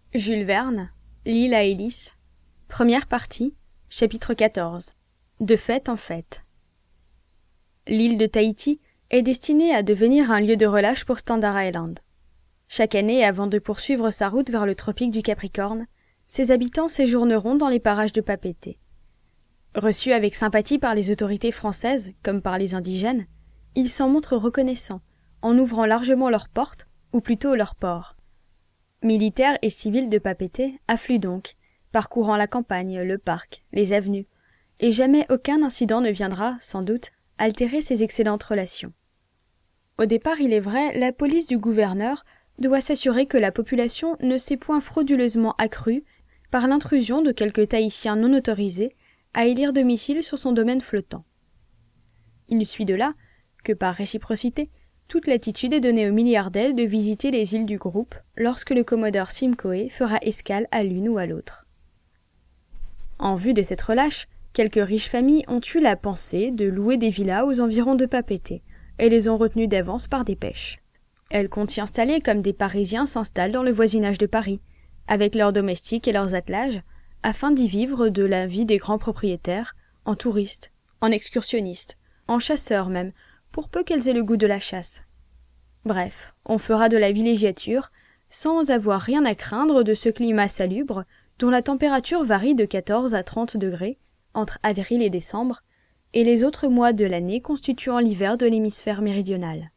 Jules Verne, L'île à hélice, première partie, chapitre 14. De fête en fête. L'île de Tahiti est destinée à devenir un lieu de relâche pour Standard Island. Chaque année, avant de poursuivre sa route vers le tropique du Capricorne, ses habitants séjourneront dans les parages de Papeete. Reçus avec sympathie par les autorités françaises comme par les indigènes, ils s'en montrent reconnaissants en ouvrant largement leurs portes, ou plutôt leurs ports. Militaires et civils de Papeete affluent donc, parcourant la campagne, le parc, les avenues, et jamais aucun incident ne viendra, sans doute, altérer ces excellentes relations. Au départ, il est vrai, la police du gouverneur doit s'assurer que la population ne s'est point frauduleusement accrue par l'intrusion de quelques Tahitiens non autorisés à élire domicile sur son domaine flottant. Il suit de là que, par réciprocité, toute latitude est donnée aux milliardaires de visiter les îles du groupe lorsque le commodore Simcoe fera escale à l'une ou à l'autre. En vue de cette relâche, quelques riches familles ont eu la pensée de louer des villas aux environs de Papeete et les ont retenues d'avance par dépêche. Elles comptent s'y installer comme des Parisiens s'installent dans le voisinage de Paris, avec leurs domestiques et leurs attelages, afin d'y vivre de la vie des grands propriétaires, en touristes, en excursionnistes, en chasseurs même, pour peu qu'elles aient le goût de la chasse. Bref, on fera de la villégiature sans avoir rien à craindre de ce climat salubre dont la température varie de 14 à 30 degrés entre avril et décembre, et les autres mois de l'année constituant l'hiver de l'hémisphère méridional.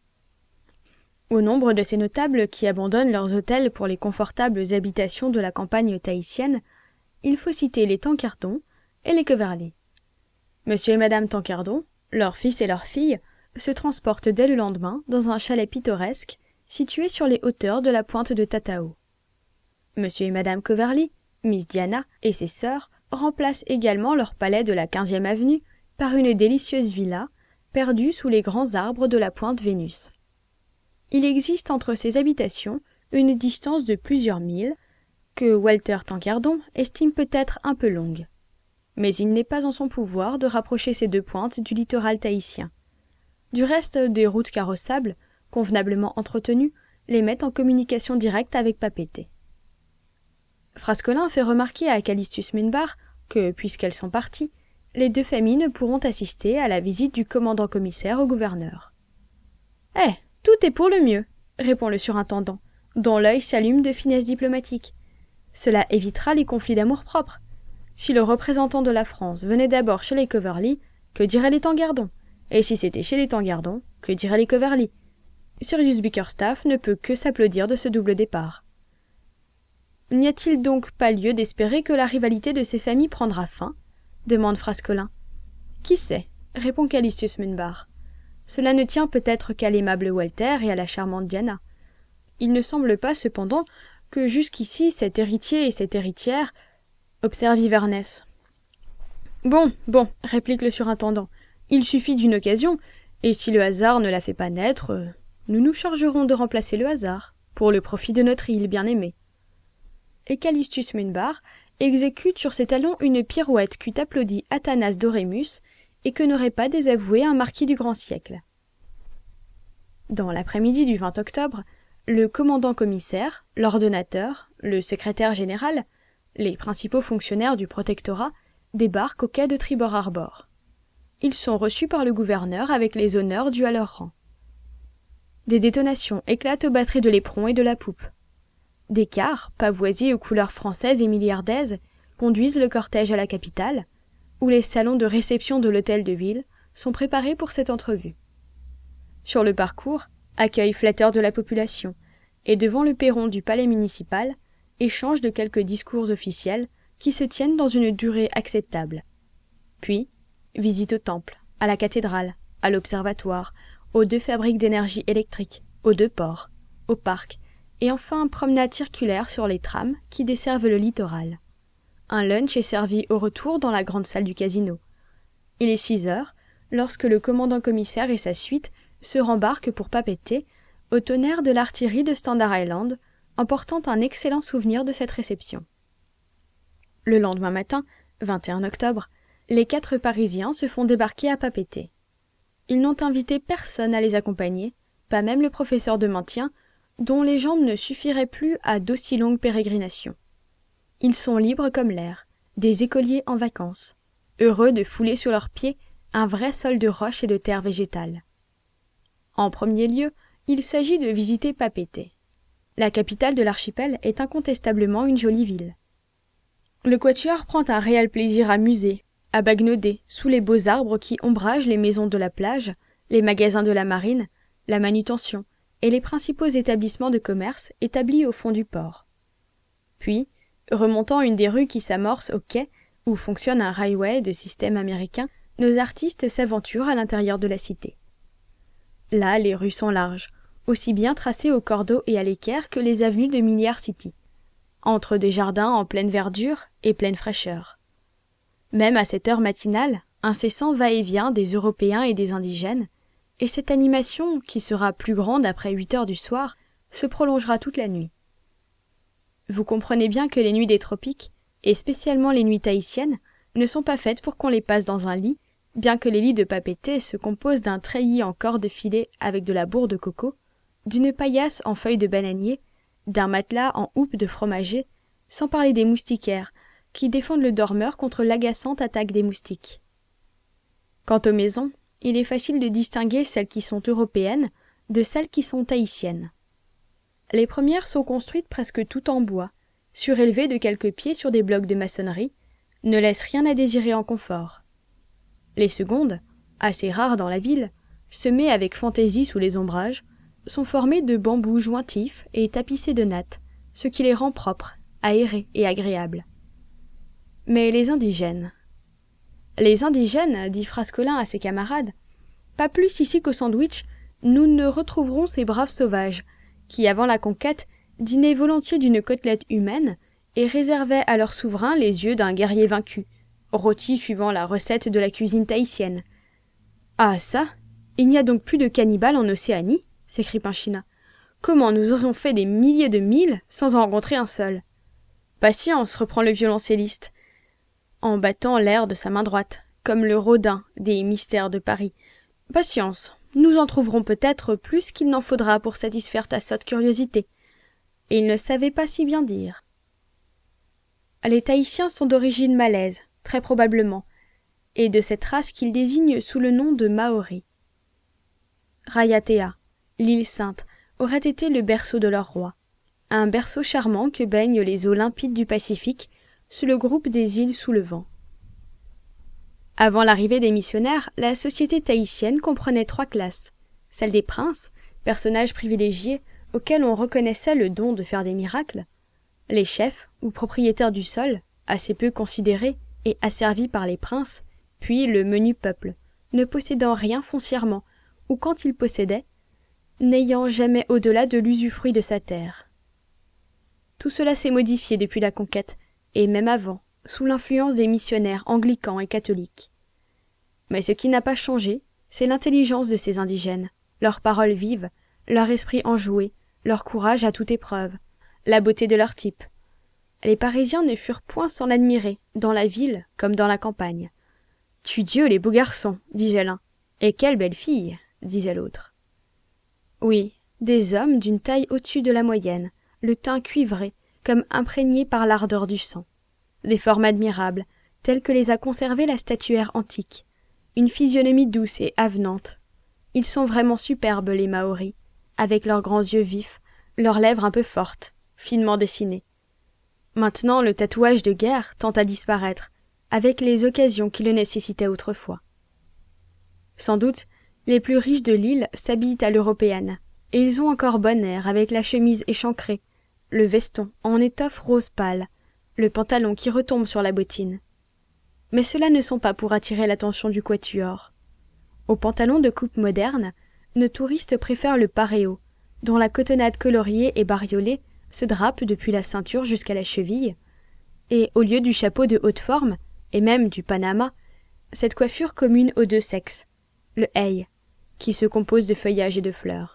Au nombre de ces notables qui abandonnent leurs hôtels pour les confortables habitations de la campagne tahitienne, il faut citer les Tancardon et les Coverley. Monsieur et madame Tancardon, leur fils et leur fille, se transportent dès le lendemain dans un chalet pittoresque situé sur les hauteurs de la pointe de Tatao. Monsieur et madame Coverley, Miss Diana et ses sœurs remplacent également leur palais de la 15e avenue par une délicieuse villa perdue sous les grands arbres de la pointe Vénus. Il existe entre ces habitations une distance de plusieurs milles que Walter Tancardon estime peut-être un peu longue. Mais il n'est pas en son pouvoir de rapprocher ces deux pointes du littoral tahitien. Du reste, des routes carrossables, convenablement entretenues, les mettent en communication directe avec Papeete. Frascolin fait remarquer à Callistus Minbar que, puisqu'elles sont parties, les deux familles ne pourront assister à la visite du commandant-commissaire au gouverneur. « Eh, tout est pour le mieux !» répond le surintendant, dont l'œil s'allume de finesse diplomatique. « Cela évitera les conflits d'amour-propre. Si le représentant de la France venait d'abord chez les Coverley, que diraient les Tancardon ? Et si c'était chez les Tancardon, que diraient les Coverley ? Sirius Bickerstaff ne peut que s'applaudir de ce double départ. N'y a-t-il donc pas lieu d'espérer que la rivalité de ces familles prendra fin ? Demande Frascolin. Qui sait ? Répond Callistus Minbar. Cela ne tient peut-être qu'à l'aimable Walter et à la charmante Diana. Il ne semble pas, cependant, que jusqu'ici cet héritier et cette héritière... Observe Iverness. Bon, réplique le surintendant. Il suffit d'une occasion, et si le hasard ne la fait pas naître, nous nous chargerons de remplacer le hasard, pour le profit de notre île bien-aimée. Et Callistus Minbar exécute sur ses talons une pirouette qu'eût applaudi Athanas Dorémus et que n'aurait pas désavoué un marquis du grand siècle. Dans l'après-midi du 20 octobre, le commandant-commissaire, l'ordonnateur, le secrétaire général, les principaux fonctionnaires du protectorat débarquent au quai de Tribord Harbor. Ils sont reçus par le gouverneur avec les honneurs dus à leur rang. Des détonations éclatent aux batteries de l'éperon et de la poupe. Des cars, pavoisés aux couleurs françaises et milliardaises, conduisent le cortège à la capitale, où les salons de réception de l'hôtel de ville sont préparés pour cette entrevue. Sur le parcours, accueil flatteur de la population, et devant le perron du palais municipal, échange de quelques discours officiels qui se tiennent dans une durée acceptable. Puis, visite au temple, à la cathédrale, à l'observatoire, aux 2 fabriques d'énergie électrique, aux 2 ports, au parc, et enfin promenade circulaire sur les trams qui desservent le littoral. Un lunch est servi au retour dans la grande salle du casino. Il est 6 heures, lorsque le commandant-commissaire et sa suite se rembarquent pour Papeete, au tonnerre de l'artillerie de Standard Island, emportant un excellent souvenir de cette réception. Le lendemain matin, 21 octobre, les 4 Parisiens se font débarquer à Papeete. Ils n'ont invité personne à les accompagner, pas même le professeur de maintien, dont les jambes ne suffiraient plus à d'aussi longues pérégrinations. Ils sont libres comme l'air, des écoliers en vacances, heureux de fouler sur leurs pieds un vrai sol de roches et de terre végétale. En premier lieu, il s'agit de visiter Papeete. La capitale de l'archipel est incontestablement une jolie ville. Le quatuor prend un réel plaisir à muser, à bagnoder sous les beaux arbres qui ombragent les maisons de la plage, les magasins de la marine, la manutention et les principaux établissements de commerce établis au fond du port. Puis, remontant une des rues qui s'amorce au quai, où fonctionne un railway de système américain, nos artistes s'aventurent à l'intérieur de la cité. Là, les rues sont larges, aussi bien tracées au cordeau et à l'équerre que les avenues de Milliard City, entre des jardins en pleine verdure et pleine fraîcheur. Même à cette heure matinale, incessant va-et-vient des Européens et des indigènes, et cette animation, qui sera plus grande après 8 heures du soir, se prolongera toute la nuit. Vous comprenez bien que les nuits des tropiques, et spécialement les nuits tahitiennes, ne sont pas faites pour qu'on les passe dans un lit, bien que les lits de Papeete se composent d'un treillis en corde filée avec de la bourre de coco, d'une paillasse en feuilles de bananier, d'un matelas en houppe de fromager, sans parler des moustiquaires, qui défendent le dormeur contre l'agaçante attaque des moustiques. Quant aux maisons, il est facile de distinguer celles qui sont européennes de celles qui sont tahitiennes. Les premières sont construites presque toutes en bois, surélevées de quelques pieds sur des blocs de maçonnerie, ne laissent rien à désirer en confort. Les secondes, assez rares dans la ville, semées avec fantaisie sous les ombrages, sont formées de bambous jointifs et tapissées de nattes, ce qui les rend propres, aérés et agréables. Mais les indigènes, dit Frascolin à ses camarades, pas plus ici qu'au sandwich, nous ne retrouverons ces braves sauvages, qui, avant la conquête, dînaient volontiers d'une côtelette humaine et réservaient à leur souverain les yeux d'un guerrier vaincu, rôtis suivant la recette de la cuisine tahitienne. « Ah ça, il n'y a donc plus de cannibales en Océanie ?» s'écrie Pinchina. « Comment nous aurions fait des milliers de milles sans en rencontrer un seul ?»« Patience, reprend le violoncelliste, en battant l'air de sa main droite, comme le Rodin des mystères de Paris. « Patience, nous en trouverons peut-être plus qu'il n'en faudra pour satisfaire ta sotte curiosité. » Et il ne savait pas si bien dire. Les Tahitiens sont d'origine malaise, très probablement, et de cette race qu'ils désignent sous le nom de Maori. Raiatea, l'île sainte, aurait été le berceau de leur roi, un berceau charmant que baignent les eaux limpides du Pacifique sous le groupe des îles sous le vent. Avant l'arrivée des missionnaires, la société tahitienne comprenait 3 classes, celle des princes, personnages privilégiés auxquels on reconnaissait le don de faire des miracles, les chefs ou propriétaires du sol, assez peu considérés et asservis par les princes, puis le menu peuple, ne possédant rien foncièrement, ou quand il possédait, n'ayant jamais au-delà de l'usufruit de sa terre. Tout cela s'est modifié depuis la conquête, et même avant, sous l'influence des missionnaires anglicans et catholiques. Mais ce qui n'a pas changé, c'est l'intelligence de ces indigènes, leurs paroles vives, leur esprit enjoué, leur courage à toute épreuve, la beauté de leur type. Les Parisiens ne furent point sans l'admirer, dans la ville comme dans la campagne. « Tudieu, les beaux garçons !» disait l'un. « Et quelle belle fille !» disait l'autre. Oui, des hommes d'une taille au-dessus de la moyenne, le teint cuivré, comme imprégné par l'ardeur du sang. Des formes admirables, telles que les a conservées la statuaire antique. Une physionomie douce et avenante. Ils sont vraiment superbes, les Maoris, avec leurs grands yeux vifs, leurs lèvres un peu fortes, finement dessinées. Maintenant, le tatouage de guerre tend à disparaître, avec les occasions qui le nécessitaient autrefois. Sans doute, les plus riches de l'île s'habillent à l'européenne, et ils ont encore bon air avec la chemise échancrée, le veston en étoffe rose pâle, le pantalon qui retombe sur la bottine. Mais ceux-là ne sont pas pour attirer l'attention du quatuor. Au pantalon de coupe moderne, nos touristes préfèrent le pareo, dont la cotonnade coloriée et bariolée se drape depuis la ceinture jusqu'à la cheville, et au lieu du chapeau de haute forme, et même du panama, cette coiffure commune aux 2 sexes, le hei, qui se compose de feuillages et de fleurs.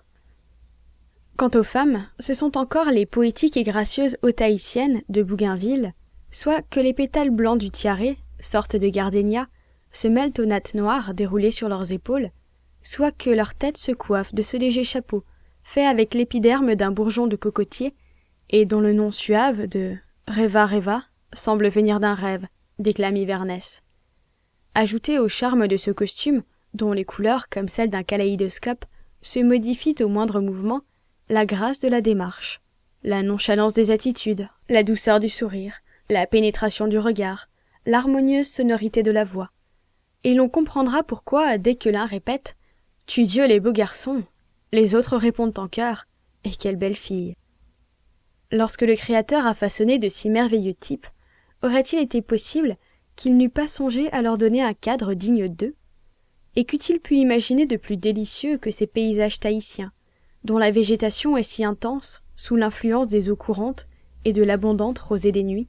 Quant aux femmes, ce sont encore les poétiques et gracieuses hautaïtiennes de Bougainville, soit que les pétales blancs du tiare, sorte de gardénia, se mêlent aux nattes noires déroulées sur leurs épaules, soit que leur tête se coiffe de ce léger chapeau, fait avec l'épiderme d'un bourgeon de cocotier, et dont le nom suave de Reva Reva semble venir d'un rêve, déclame Iverness. Ajouté au charme de ce costume, dont les couleurs, comme celles d'un kaléidoscope, se modifient au moindre mouvement, la grâce de la démarche, la nonchalance des attitudes, la douceur du sourire, la pénétration du regard, l'harmonieuse sonorité de la voix. Et l'on comprendra pourquoi, dès que l'un répète « Tudieu les beaux garçons », les autres répondent en chœur « Et quelle belle fille !» Lorsque le Créateur a façonné de si merveilleux types, aurait-il été possible qu'il n'eût pas songé à leur donner un cadre digne d'eux? Et qu'eût-il pu imaginer de plus délicieux que ces paysages tahitiens, dont la végétation est si intense, sous l'influence des eaux courantes et de l'abondante rosée des nuits?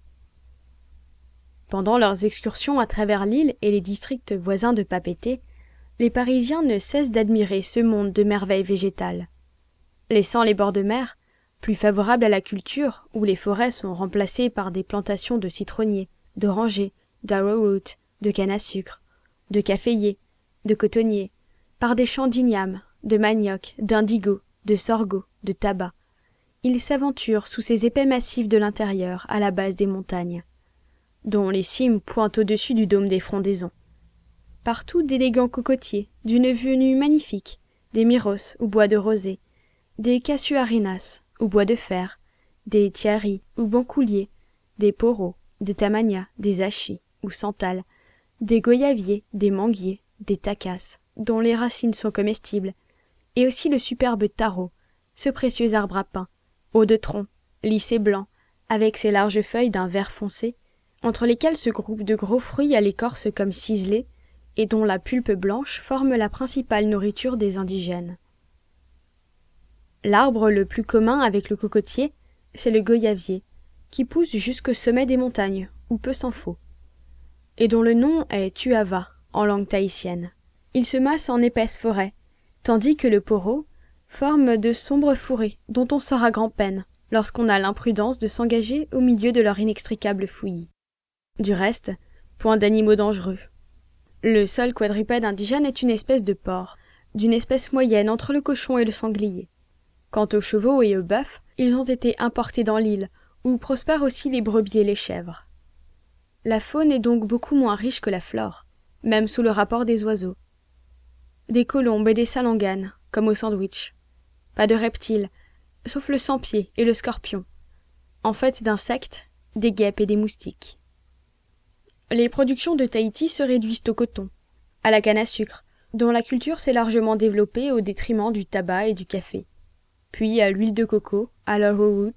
Pendant leurs excursions à travers l'île et les districts voisins de Papeete, les Parisiens ne cessent d'admirer ce monde de merveilles végétales. Laissant les bords de mer, plus favorables à la culture, où les forêts sont remplacées par des plantations de citronniers, d'orangers, d'arrowroot, de canne à sucre, de caféiers, de cotonniers, par des champs d'igname, de manioc, d'indigo, de sorgho, de tabac. Ils s'aventurent sous ces épais massifs de l'intérieur, à la base des montagnes, dont les cimes pointent au-dessus du dôme des frondaisons. Partout d'élégants cocotiers, d'une venue magnifique, des myros ou bois de rosée, des casuarinas ou bois de fer, des tiaris ou bancouliers, des poros, des tamanias, des achis ou santales, des goyaviers, des manguiers, des tacasses, dont les racines sont comestibles, et aussi le superbe taro, ce précieux arbre à pain, haut de tronc, lisse et blanc, avec ses larges feuilles d'un vert foncé, entre lesquelles se groupent de gros fruits à l'écorce comme ciselée, et dont la pulpe blanche forme la principale nourriture des indigènes. L'arbre le plus commun avec le cocotier, c'est le goyavier, qui pousse jusqu'au sommet des montagnes, ou peu s'en faut, et dont le nom est tuava, en langue tahitienne. Il se masse en épaisse forêt, tandis que le poro forme de sombres fourrés dont on sort à grand-peine lorsqu'on a l'imprudence de s'engager au milieu de leur inextricable fouillis. Du reste, point d'animaux dangereux. Le seul quadrupède indigène est une espèce de porc, d'une espèce moyenne entre le cochon et le sanglier. Quant aux chevaux et aux bœufs, ils ont été importés dans l'île, où prospèrent aussi les brebis et les chèvres. La faune est donc beaucoup moins riche que la flore, même sous le rapport des oiseaux. Des colombes et des salanganes, comme au sandwich. Pas de reptiles, sauf le cent-pied et le scorpion. En fait d'insectes, des guêpes et des moustiques. Les productions de Tahiti se réduisent au coton, à la canne à sucre, dont la culture s'est largement développée au détriment du tabac et du café, puis à l'huile de coco, à l'arrowroot,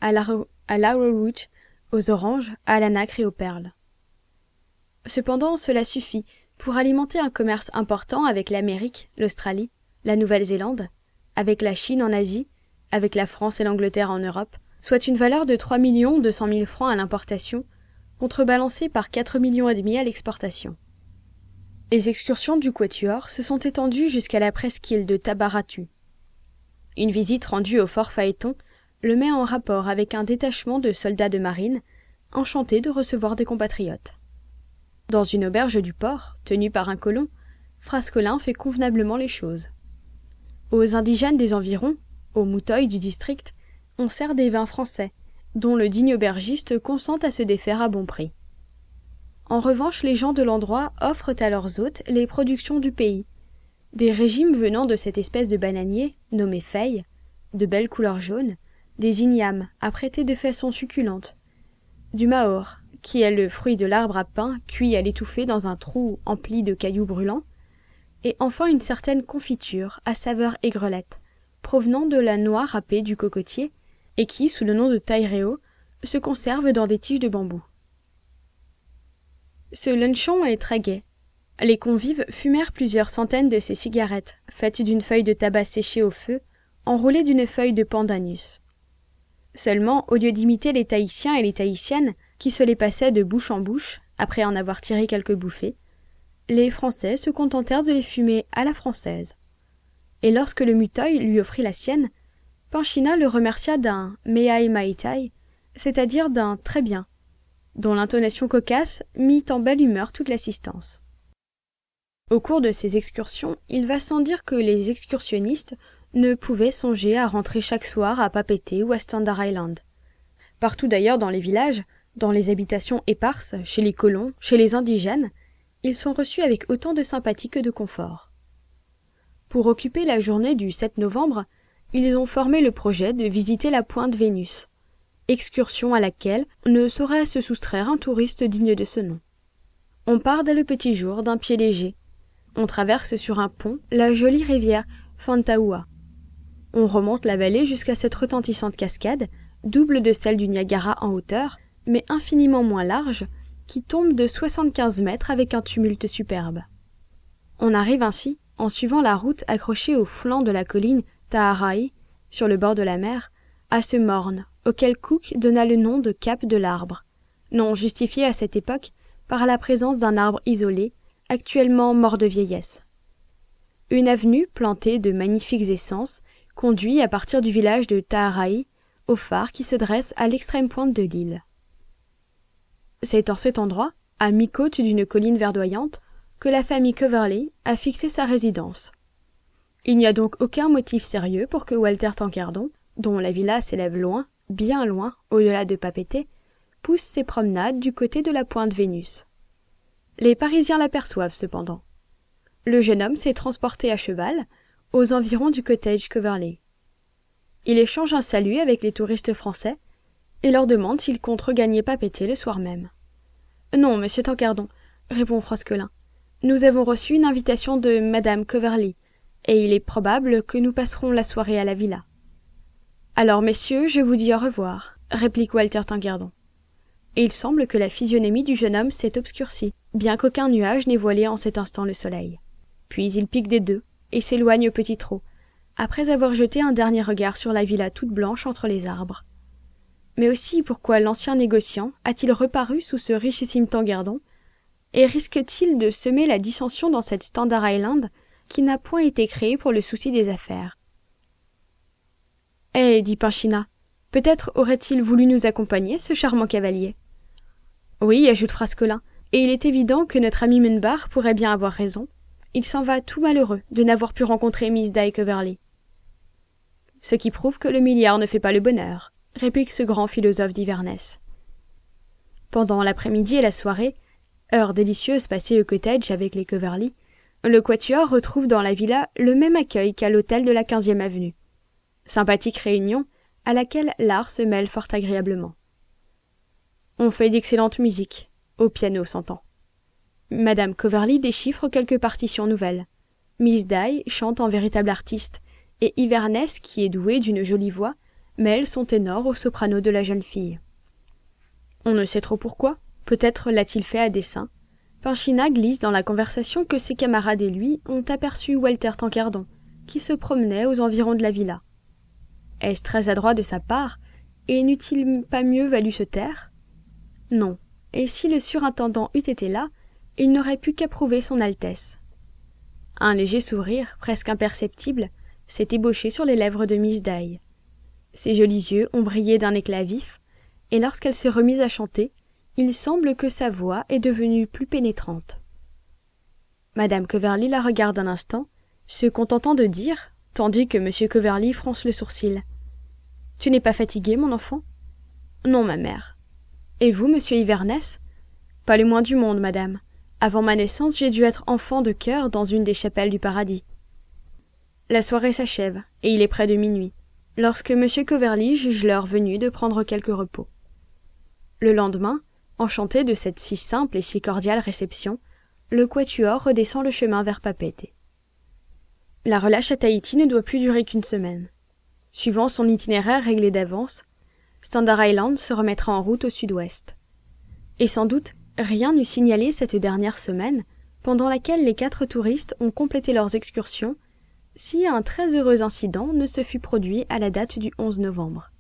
aux oranges, à la nacre et aux perles. Cependant, cela suffit pour alimenter un commerce important avec l'Amérique, l'Australie, la Nouvelle-Zélande, avec la Chine en Asie, avec la France et l'Angleterre en Europe, soit une valeur de 3 200 000 francs à l'importation, contrebalancée par 4,5 millions à l'exportation. Les excursions du Quatuor se sont étendues jusqu'à la presqu'île de Tabaratu. Une visite rendue au fort Phaéton le met en rapport avec un détachement de soldats de marine, enchantés de recevoir des compatriotes. Dans une auberge du port, tenue par un colon, Frascolin fait convenablement les choses. Aux indigènes des environs, aux mouteuils du district, on sert des vins français, dont le digne aubergiste consent à se défaire à bon prix. En revanche, les gens de l'endroit offrent à leurs hôtes les productions du pays, des régimes venant de cette espèce de bananier, nommé feuille, de belles couleurs jaunes, des ignames, apprêtés de façon succulente, du maor, qui est le fruit de l'arbre à pain cuit à l'étouffée dans un trou empli de cailloux brûlants, et enfin une certaine confiture à saveur aigrelette, provenant de la noix râpée du cocotier, et qui, sous le nom de taireo, se conserve dans des tiges de bambou. Ce luncheon est très gai. Les convives fumèrent plusieurs centaines de ces cigarettes, faites d'une feuille de tabac séchée au feu, enroulée d'une feuille de pandanus. Seulement, au lieu d'imiter les Tahitiens et les Tahitiennes, qui se les passaient de bouche en bouche, après en avoir tiré quelques bouffées, les Français se contentèrent de les fumer à la française. Et lorsque le muteuil lui offrit la sienne, Panchina le remercia d'un « meai maitai », c'est-à-dire d'un « très bien », dont l'intonation cocasse mit en belle humeur toute l'assistance. Au cours de ces excursions, il va sans dire que les excursionnistes ne pouvaient songer à rentrer chaque soir à Papeete ou à Standard Island. Partout d'ailleurs dans les villages, dans les habitations éparses, chez les colons, chez les indigènes, ils sont reçus avec autant de sympathie que de confort. Pour occuper la journée du 7 novembre, ils ont formé le projet de visiter la pointe Vénus, excursion à laquelle ne saurait se soustraire un touriste digne de ce nom. On part dès le petit jour d'un pied léger. On traverse sur un pont la jolie rivière Fantaua. On remonte la vallée jusqu'à cette retentissante cascade, double de celle du Niagara en hauteur, mais infiniment moins large, qui tombe de 75 mètres avec un tumulte superbe. On arrive ainsi, en suivant la route accrochée au flanc de la colline Taaraï, sur le bord de la mer, à ce morne, auquel Cook donna le nom de Cap de l'Arbre, nom justifié à cette époque par la présence d'un arbre isolé, actuellement mort de vieillesse. Une avenue plantée de magnifiques essences conduit à partir du village de Taaraï au phare qui se dresse à l'extrême pointe de l'île. C'est en cet endroit, à mi-côte d'une colline verdoyante, que la famille Coverley a fixé sa résidence. Il n'y a donc aucun motif sérieux pour que Walter Tankerdon, dont la villa s'élève loin, bien loin, au-delà de Papeete, pousse ses promenades du côté de la pointe Vénus. Les Parisiens l'aperçoivent cependant. Le jeune homme s'est transporté à cheval, aux environs du cottage Coverley. Il échange un salut avec les touristes français et leur demande s'ils comptent regagner Papeete le soir même. « Non, monsieur Tankerdon, » répond Froskelin. « Nous avons reçu une invitation de madame Coverley, et il est probable que nous passerons la soirée à la villa. »« Alors, messieurs, je vous dis au revoir, » réplique Walter Tankerdon. Et il semble que la physionomie du jeune homme s'est obscurcie, bien qu'aucun nuage n'ait voilé en cet instant le soleil. Puis il pique des deux et s'éloigne au petit trot, après avoir jeté un dernier regard sur la villa toute blanche entre les arbres. Mais aussi pourquoi l'ancien négociant a-t-il reparu sous ce richissime Tankerdon, et risque-t-il de semer la dissension dans cette Standard Island qui n'a point été créée pour le souci des affaires? « Eh, dit Pinchina, peut-être aurait-il voulu nous accompagner, ce charmant cavalier. »« Oui, ajoute Frascolin, et il est évident que notre ami Munbar pourrait bien avoir raison. Il s'en va tout malheureux de n'avoir pu rencontrer Miss Di Coverley. »« Ce qui prouve que le milliard ne fait pas le bonheur, » réplique ce grand philosophe d'Iverness. Pendant l'après-midi et la soirée, heure délicieuse passée au cottage avec les Coverley, le quatuor retrouve dans la villa le même accueil qu'à l'hôtel de la 15e avenue. Sympathique réunion à laquelle l'art se mêle fort agréablement. On fait d'excellente musique, au piano s'entend. Madame Coverley déchiffre quelques partitions nouvelles. Miss Di chante en véritable artiste, et Iverness, qui est douée d'une jolie voix, mêle son ténor au soprano de la jeune fille. On ne sait trop pourquoi, peut-être l'a-t-il fait à dessein. Pinchina glisse dans la conversation que ses camarades et lui ont aperçu Walter Tankerdon, qui se promenait aux environs de la villa. Est-ce très adroit de sa part, et n'eût-il pas mieux valu se taire? Non, et si le surintendant eût été là, il n'aurait pu qu'approuver son Altesse. Un léger sourire, presque imperceptible, s'est ébauché sur les lèvres de Miss Di. Ses jolis yeux ont brillé d'un éclat vif, et lorsqu'elle s'est remise à chanter, il semble que sa voix est devenue plus pénétrante. Madame Coverley la regarde un instant, se contentant de dire, tandis que monsieur Coverley fronce le sourcil. « Tu n'es pas fatigué, mon enfant ?»« Non, ma mère. »« Et vous, monsieur Iverness ?»« Pas le moins du monde, madame. Avant ma naissance, j'ai dû être enfant de chœur dans une des chapelles du paradis. » La soirée s'achève, et il est près de minuit, lorsque monsieur Coverley juge l'heure venue de prendre quelque repos. Le lendemain, enchanté de cette si simple et si cordiale réception, le quatuor redescend le chemin vers Papeete. La relâche à Tahiti ne doit plus durer qu'une semaine. Suivant son itinéraire réglé d'avance, Standard Island se remettra en route au sud-ouest. Et sans doute, rien n'eût signalé cette dernière semaine, pendant laquelle les 4 touristes ont complété leurs excursions, si un très heureux incident ne se fût produit à la date du 11 novembre.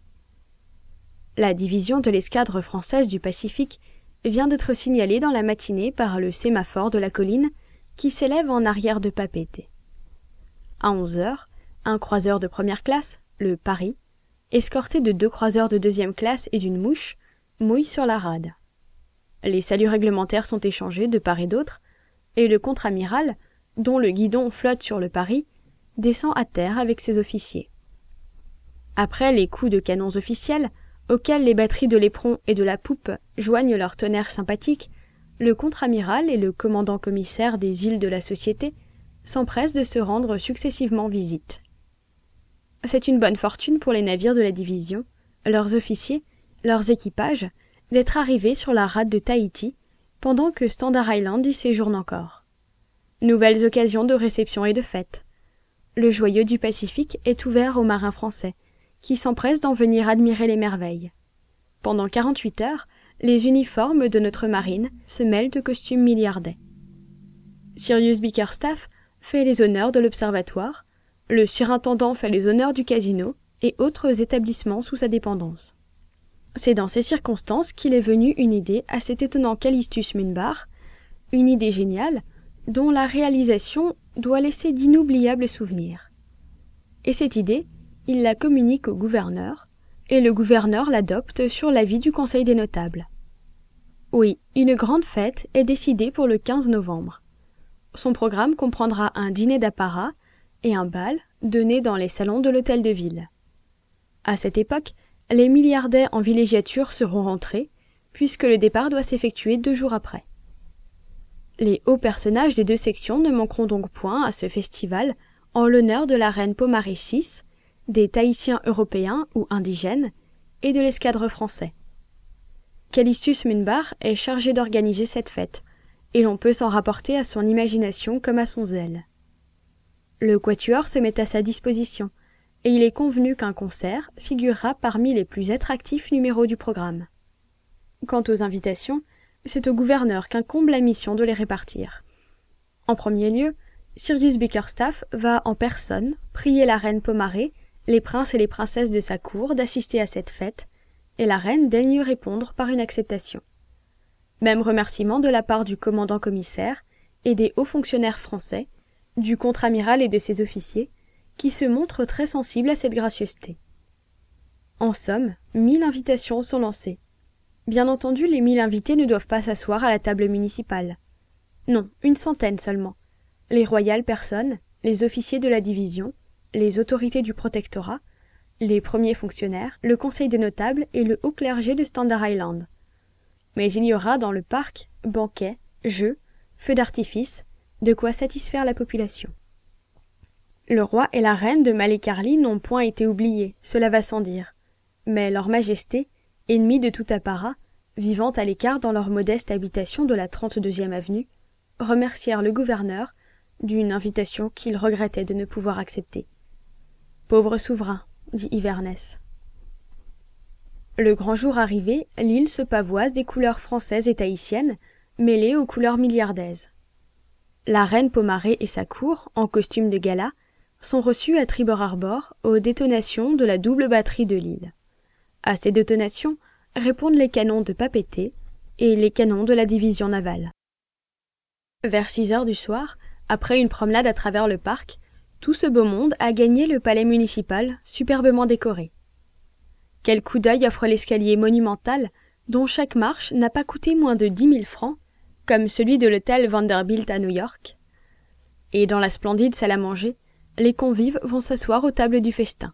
La division de l'escadre française du Pacifique vient d'être signalée dans la matinée par le sémaphore de la colline qui s'élève en arrière de Papeete. À 11 heures, un croiseur de première classe, le Paris, escorté de 2 croiseurs de deuxième classe et d'une mouche, mouille sur la rade. Les saluts réglementaires sont échangés de part et d'autre, et le contre-amiral, dont le guidon flotte sur le Paris, descend à terre avec ses officiers. Après les coups de canons officiels, auxquels les batteries de l'éperon et de la poupe joignent leur tonnerre sympathique, le contre-amiral et le commandant-commissaire des îles de la Société s'empressent de se rendre successivement visite. C'est une bonne fortune pour les navires de la division, leurs officiers, leurs équipages, d'être arrivés sur la rade de Tahiti, pendant que Standard Island y séjourne encore. Nouvelles occasions de réception et de fête. Le joyau du Pacifique est ouvert aux marins français, qui s'empressent d'en venir admirer les merveilles. Pendant 48 heures, les uniformes de notre marine se mêlent de costumes milliardais. Sirius Bickerstaff fait les honneurs de l'observatoire, le surintendant fait les honneurs du casino et autres établissements sous sa dépendance. C'est dans ces circonstances qu'il est venu une idée à cet étonnant Callistus Minbar, une idée géniale dont la réalisation doit laisser d'inoubliables souvenirs. Et cette idée, il la communique au gouverneur, et le gouverneur l'adopte sur l'avis du Conseil des notables. Oui, une grande fête est décidée pour le 15 novembre. Son programme comprendra un dîner d'apparat et un bal donné dans les salons de l'hôtel de ville. À cette époque, les milliardaires en villégiature seront rentrés, puisque le départ doit s'effectuer 2 jours après. Les hauts personnages des 2 sections ne manqueront donc point à ce festival en l'honneur de la reine Pomaré VI, des Tahitiens européens ou indigènes, et de l'escadre français. Callistus Minbar est chargé d'organiser cette fête, et l'on peut s'en rapporter à son imagination comme à son zèle. Le quatuor se met à sa disposition, et il est convenu qu'un concert figurera parmi les plus attractifs numéros du programme. Quant aux invitations, c'est au gouverneur qu'incombe la mission de les répartir. En premier lieu, Sirius Bickerstaff va en personne prier la reine Pomaré, les princes et les princesses de sa cour d'assister à cette fête, et la reine daigne répondre par une acceptation. Même remerciement de la part du commandant-commissaire et des hauts fonctionnaires français, du contre-amiral et de ses officiers, qui se montrent très sensibles à cette gracieuseté. En somme, 1000 invitations sont lancées. Bien entendu, les 1000 invités ne doivent pas s'asseoir à la table municipale. Non, 100 seulement. Les royales personnes, les officiers de la division, les autorités du protectorat, les premiers fonctionnaires, le conseil des notables et le haut clergé de Standard Island. Mais il y aura dans le parc banquets, jeux, feux d'artifice, de quoi satisfaire la population. Le roi et la reine de Malikarli n'ont point été oubliés, cela va sans dire, mais leur majesté, ennemis de tout apparat, vivant à l'écart dans leur modeste habitation de la 32e avenue, remercièrent le gouverneur d'une invitation qu'ils regrettaient de ne pouvoir accepter. « Pauvre souverain », dit Inverness. Le grand jour arrivé, l'île se pavoise des couleurs françaises et tahitiennes, mêlées aux couleurs milliardaises. La reine Pomaré et sa cour, en costume de gala, sont reçus à Tribord Harbor aux détonations de la double batterie de l'île. À ces détonations répondent les canons de Papeete et les canons de la division navale. Vers 6 heures du soir, après une promenade à travers le parc, tout ce beau monde a gagné le palais municipal, superbement décoré. Quel coup d'œil offre l'escalier monumental, dont chaque marche n'a pas coûté moins de 10 000 francs, comme celui de l'hôtel Vanderbilt à New York. Et dans la splendide salle à manger, les convives vont s'asseoir aux tables du festin.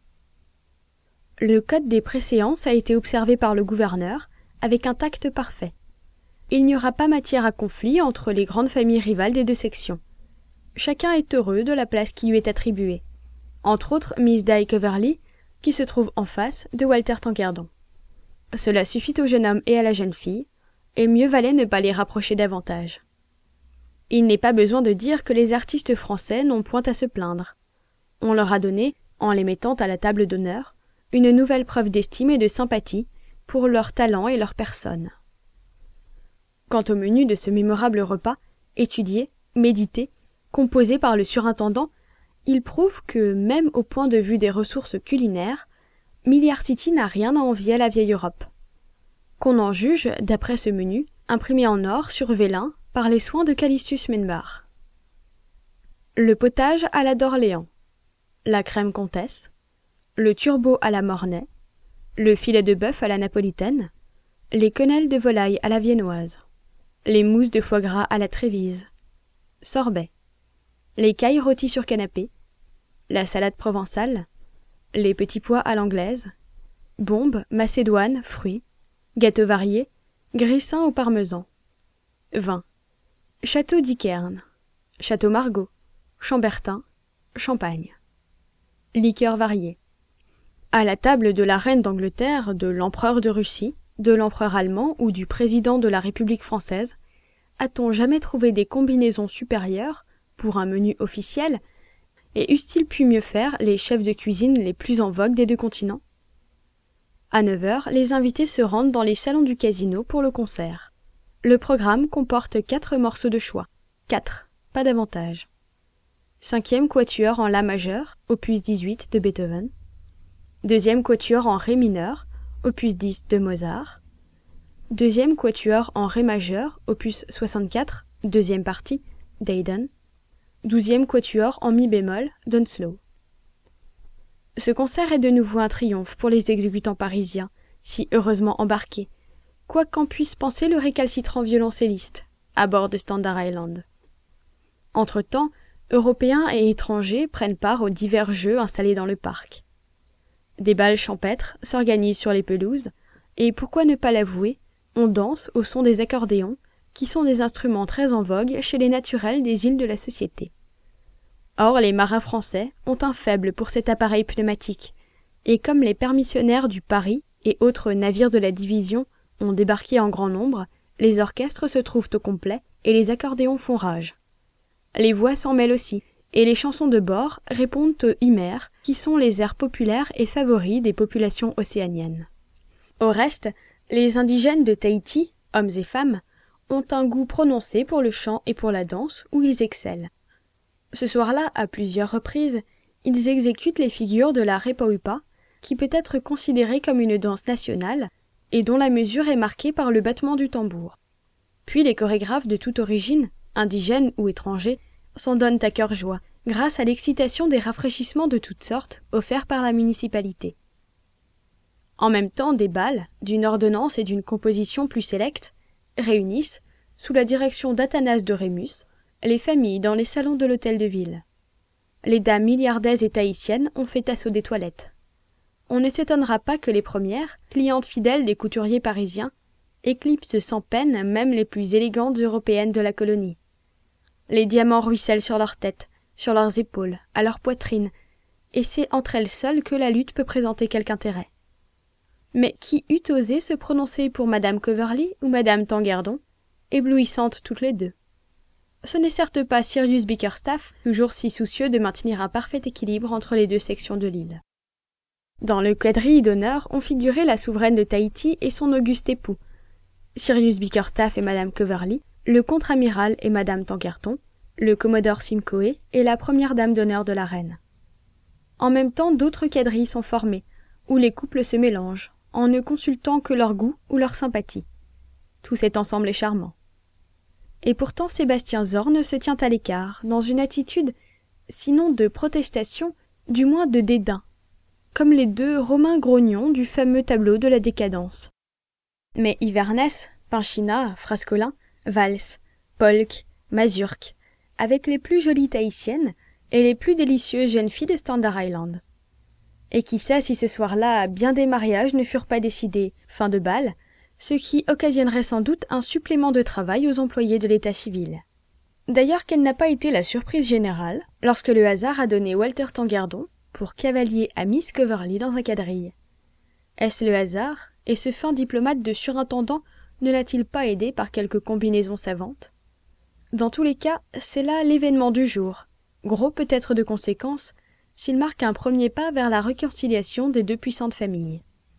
Le code des préséances a été observé par le gouverneur avec un tact parfait. Il n'y aura pas matière à conflit entre les grandes familles rivales des 2 sections. Chacun est heureux de la place qui lui est attribuée. Entre autres, Miss Di Coverley, qui se trouve en face de Walter Tanquerdon. Cela suffit au jeune homme et à la jeune fille, et mieux valait ne pas les rapprocher davantage. Il n'est pas besoin de dire que les artistes français n'ont point à se plaindre. On leur a donné, en les mettant à la table d'honneur, une nouvelle preuve d'estime et de sympathie pour leur talent et leur personne. Quant au menu de ce mémorable repas, étudié, médité, composé par le surintendant, il prouve que, même au point de vue des ressources culinaires, Milliard City n'a rien à envier à la vieille Europe. Qu'on en juge d'après ce menu, imprimé en or sur vélin par les soins de Callistus Minbar. Le potage à la d'Orléans, la crème comtesse, le turbot à la mornay, le filet de bœuf à la napolitaine, les quenelles de volaille à la viennoise, les mousses de foie gras à la trévise, sorbet, les cailles rôties sur canapé, la salade provençale, les petits pois à l'anglaise, bombes, macédoine, fruits, gâteaux variés, grissins au parmesan. Vin. Château d'Yquerne, Château Margaux, Chambertin, Champagne. Liqueurs variées. À la table de la reine d'Angleterre, de l'empereur de Russie, de l'empereur allemand ou du président de la République française, a-t-on jamais trouvé des combinaisons supérieures pour un menu officiel, et eussent-ils pu mieux faire les chefs de cuisine les plus en vogue des deux continents? À 9h, les invités se rendent dans les salons du casino pour le concert. Le programme comporte 4 morceaux de choix. 4, pas davantage. 5e quatuor en La majeur, opus 18 de Beethoven. 2e quatuor en Ré mineur, opus 10 de Mozart. 2e quatuor en Ré majeur, opus 64, deuxième partie, d'Haydn. 12e quatuor en Mi bémol, d'Hounslow. Ce concert est de nouveau un triomphe pour les exécutants parisiens, si heureusement embarqués, quoi qu'en puisse penser le récalcitrant violoncelliste, à bord de Standard Island. Entre-temps, Européens et étrangers prennent part aux divers jeux installés dans le parc. Des bals champêtres s'organisent sur les pelouses, et pourquoi ne pas l'avouer, on danse au son des accordéons, qui sont des instruments très en vogue chez les naturels des îles de la Société. Or, les marins français ont un faible pour cet appareil pneumatique, et comme les permissionnaires du Paris et autres navires de la division ont débarqué en grand nombre, les orchestres se trouvent au complet et les accordéons font rage. Les voix s'en mêlent aussi, et les chansons de bord répondent aux hymères, qui sont les airs populaires et favoris des populations océaniennes. Au reste, les indigènes de Tahiti, hommes et femmes, ont un goût prononcé pour le chant et pour la danse, où ils excellent. Ce soir-là, à plusieurs reprises, ils exécutent les figures de la repaupa, qui peut être considérée comme une danse nationale, et dont la mesure est marquée par le battement du tambour. Puis les chorégraphes de toute origine, indigènes ou étrangers, s'en donnent à cœur joie, grâce à l'excitation des rafraîchissements de toutes sortes offerts par la municipalité. En même temps, des bals, d'une ordonnance et d'une composition plus sélecte, réunissent, sous la direction d'Athanase de Rémus, les familles dans les salons de l'hôtel de ville. Les dames milliardaises et tahitiennes ont fait assaut des toilettes. On ne s'étonnera pas que les premières, clientes fidèles des couturiers parisiens, éclipsent sans peine même les plus élégantes européennes de la colonie. Les diamants ruissellent sur leurs têtes, sur leurs épaules, à leur poitrine, et c'est entre elles seules que la lutte peut présenter quelque intérêt. Mais qui eût osé se prononcer pour Madame Coverley ou Madame Tanguerdon, éblouissantes toutes les deux? Ce n'est certes pas Sirius Bickerstaff, toujours si soucieux de maintenir un parfait équilibre entre les deux sections de l'île. Dans le quadrille d'honneur ont figuré la souveraine de Tahiti et son auguste époux, Sirius Bickerstaff et Madame Coverley, le contre-amiral et Madame Tanguerton, le commodore Simcoe et la première dame d'honneur de la reine. En même temps, d'autres quadrilles sont formés, où les couples se mélangent, en ne consultant que leur goût ou leur sympathie. Tout cet ensemble est charmant. Et pourtant Sébastien Zorn se tient à l'écart, dans une attitude, sinon de protestation, du moins de dédain, comme les deux Romains grognons du fameux tableau de la décadence. Mais Inverness, Pinchina, Frascolin, valse, polk, mazurque, avec les plus jolies tahitiennes et les plus délicieuses jeunes filles de Standard Island. Et qui sait si ce soir-là bien des mariages ne furent pas décidés, fin de bal, ce qui occasionnerait sans doute un supplément de travail aux employés de l'état civil. D'ailleurs, quelle n'a pas été la surprise générale lorsque le hasard a donné Walter Tanguerdon pour cavalier à Miss Coverley dans un quadrille. Est-ce le hasard, et ce fin diplomate de surintendant ne l'a-t-il pas aidé par quelques combinaisons savantes? Dans tous les cas, c'est là l'événement du jour, gros peut-être de conséquences, s'il marque un premier pas vers la réconciliation des deux puissantes familles.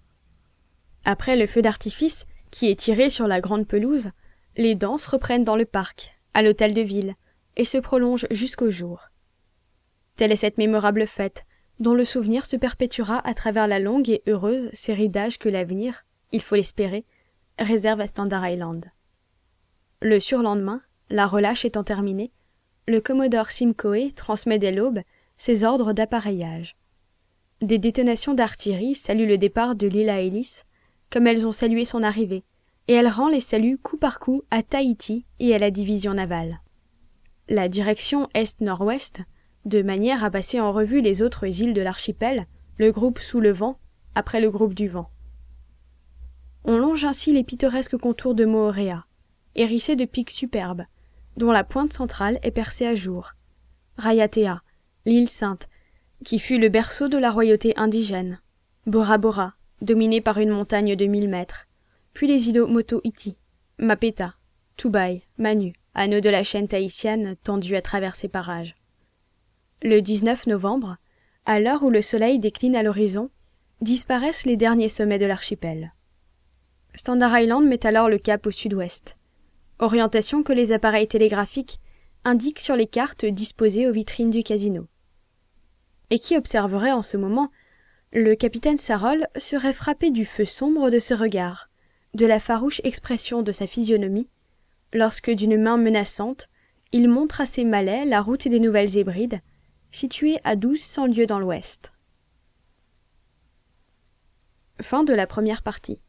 Après le feu d'artifice, qui est tiré sur la grande pelouse, les danses reprennent dans le parc, à l'hôtel de ville, et se prolongent jusqu'au jour. Telle est cette mémorable fête, dont le souvenir se perpétuera à travers la longue et heureuse série d'âges que l'avenir, il faut l'espérer, réserve à Standard Island. Le surlendemain, la relâche étant terminée, le commodore Simcoe transmet dès l'aube ses ordres d'appareillage. Des détonations d'artillerie saluent le départ de l'île à Ellis, comme elles ont salué son arrivée, et elle rend les saluts coup par coup à Tahiti et à la division navale. La direction est-nord-ouest, de manière à passer en revue les autres îles de l'archipel, le groupe sous le vent, après le groupe du vent. On longe ainsi les pittoresques contours de Moorea, hérissés de pics superbes, dont la pointe centrale est percée à jour. Raiatea, l'île Sainte, qui fut le berceau de la royauté indigène. Bora Bora, dominé par une montagne de 1000 mètres. Puis les îlots Moto-Iti, Mapeta, Tubai, Manu, anneaux de la chaîne tahitienne tendue à travers ces parages. Le 19 novembre, à l'heure où le soleil décline à l'horizon, disparaissent les derniers sommets de l'archipel. Standard Island met alors le cap au sud-ouest, orientation que les appareils télégraphiques indiquent sur les cartes disposées aux vitrines du casino. Et qui observerait en ce moment, le capitaine Sarol serait frappé du feu sombre de ses regards, de la farouche expression de sa physionomie, lorsque d'une main menaçante, il montre à ses Malais la route des Nouvelles Hébrides, située à 1200 lieues dans l'ouest. Fin de la première partie.